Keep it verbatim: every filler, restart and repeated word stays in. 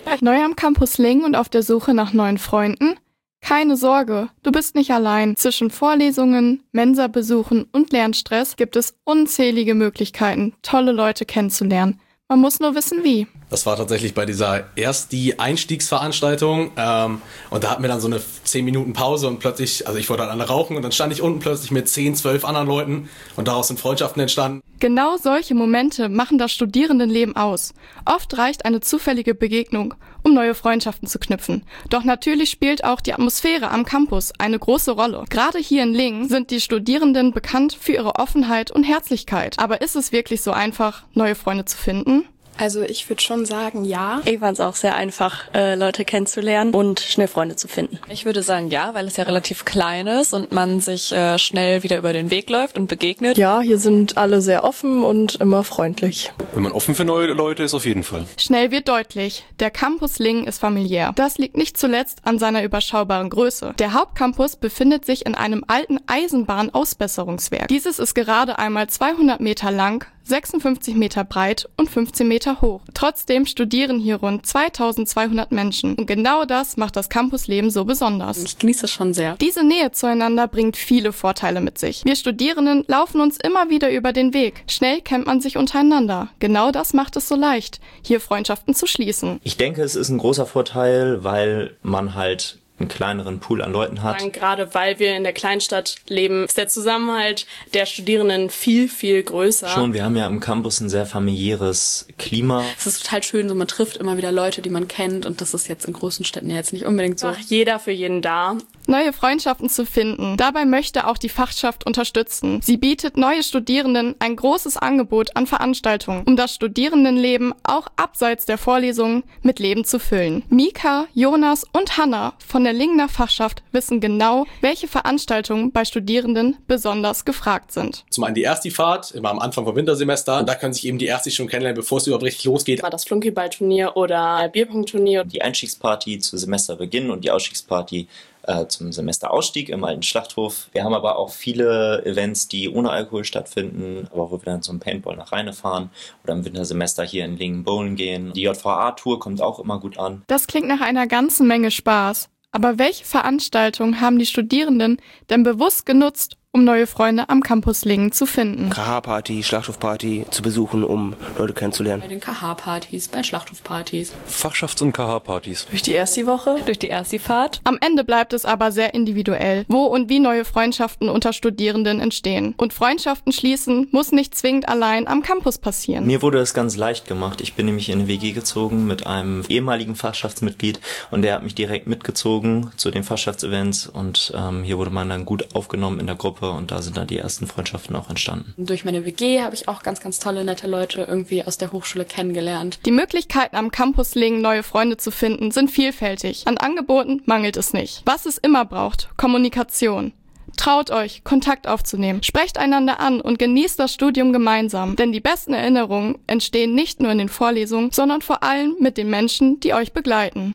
Neu am Campus Lingen und auf der Suche nach neuen Freunden? Keine Sorge, du bist nicht allein. Zwischen Vorlesungen, Mensabesuchen und Lernstress gibt es unzählige Möglichkeiten, tolle Leute kennenzulernen. Man muss nur wissen, wie. Das war tatsächlich bei dieser erst die Einstiegsveranstaltung ähm, und da hatten wir dann so eine zehn Minuten Pause und plötzlich, also ich wollte dann alle rauchen und dann stand ich unten plötzlich mit zehn, zwölf anderen Leuten und daraus sind Freundschaften entstanden. Genau solche Momente machen das Studierendenleben aus. Oft reicht eine zufällige Begegnung, um neue Freundschaften zu knüpfen. Doch natürlich spielt auch die Atmosphäre am Campus eine große Rolle. Gerade hier in Lingen sind die Studierenden bekannt für ihre Offenheit und Herzlichkeit. Aber ist es wirklich so einfach, neue Freunde zu finden? Also ich würde schon sagen, ja. Ich fand es auch sehr einfach, äh, Leute kennenzulernen und schnell Freunde zu finden. Ich würde sagen, ja, weil es ja relativ klein ist und man sich äh, schnell wieder über den Weg läuft und begegnet. Ja, hier sind alle sehr offen und immer freundlich. Wenn man offen für neue Leute ist, auf jeden Fall. Schnell wird deutlich, der Campus Lingen ist familiär. Das liegt nicht zuletzt an seiner überschaubaren Größe. Der Hauptcampus befindet sich in einem alten Eisenbahnausbesserungswerk. Dieses ist gerade einmal zweihundert Meter lang, sechsundfünfzig Meter breit und fünfzehn Meter hoch. Trotzdem studieren hier rund zweitausendzweihundert Menschen. Und genau das macht das Campusleben so besonders. Ich genieße es schon sehr. Diese Nähe zueinander bringt viele Vorteile mit sich. Wir Studierenden laufen uns immer wieder über den Weg. Schnell kennt man sich untereinander. Genau das macht es so leicht, hier Freundschaften zu schließen. Ich denke, es ist ein großer Vorteil, weil man halt einen kleineren Pool an Leuten hat. Gerade weil wir in der Kleinstadt leben, ist der Zusammenhalt der Studierenden viel, viel größer. Schon, wir haben ja im Campus ein sehr familiäres Klima. Es ist total schön, so man trifft immer wieder Leute, die man kennt und das ist jetzt in großen Städten ja jetzt nicht unbedingt so. Ach, jeder für jeden da. Neue Freundschaften zu finden. Dabei möchte auch die Fachschaft unterstützen. Sie bietet neue Studierenden ein großes Angebot an Veranstaltungen, um das Studierendenleben auch abseits der Vorlesungen mit Leben zu füllen. Mika, Jonas und Hanna von der Lingener Fachschaft wissen genau, welche Veranstaltungen bei Studierenden besonders gefragt sind. Zum einen die Erstifahrt, immer am Anfang vom Wintersemester. Und da können sich eben die Erstis schon kennenlernen, bevor es überhaupt richtig losgeht. War das Flunkyball-Turnier oder Bierpong-Turnier. Die Einstiegsparty zu Semesterbeginn und die Ausstiegsparty äh, zum Semesterausstieg im alten Schlachthof. Wir haben aber auch viele Events, die ohne Alkohol stattfinden, aber wo wir dann zum Paintball nach Rheine fahren oder im Wintersemester hier in Lingen bowlen gehen. Die J V A-Tour kommt auch immer gut an. Das klingt nach einer ganzen Menge Spaß. Aber welche Veranstaltungen haben die Studierenden denn bewusst genutzt, um neue Freunde am Campus Lingen zu finden? K H-Party, Schlachthofparty zu besuchen, um Leute kennenzulernen. Bei den K H-Partys, bei Schlachthofpartys. Fachschafts- und K H-Partys. Durch die Ersti-Woche? Durch die Ersti-Fahrt. Am Ende bleibt es aber sehr individuell, wo und wie neue Freundschaften unter Studierenden entstehen. Und Freundschaften schließen muss nicht zwingend allein am Campus passieren. Mir wurde es ganz leicht gemacht. Ich bin nämlich in eine W G gezogen mit einem ehemaligen Fachschaftsmitglied und der hat mich direkt mitgezogen zu den Fachschaftsevents und ähm, hier wurde man dann gut aufgenommen in der Gruppe. Und da sind dann die ersten Freundschaften auch entstanden. Durch meine W G habe ich auch ganz, ganz tolle, nette Leute irgendwie aus der Hochschule kennengelernt. Die Möglichkeiten am Campus Lingen, neue Freunde zu finden, sind vielfältig. An Angeboten mangelt es nicht. Was es immer braucht: Kommunikation. Traut euch, Kontakt aufzunehmen. Sprecht einander an und genießt das Studium gemeinsam. Denn die besten Erinnerungen entstehen nicht nur in den Vorlesungen, sondern vor allem mit den Menschen, die euch begleiten.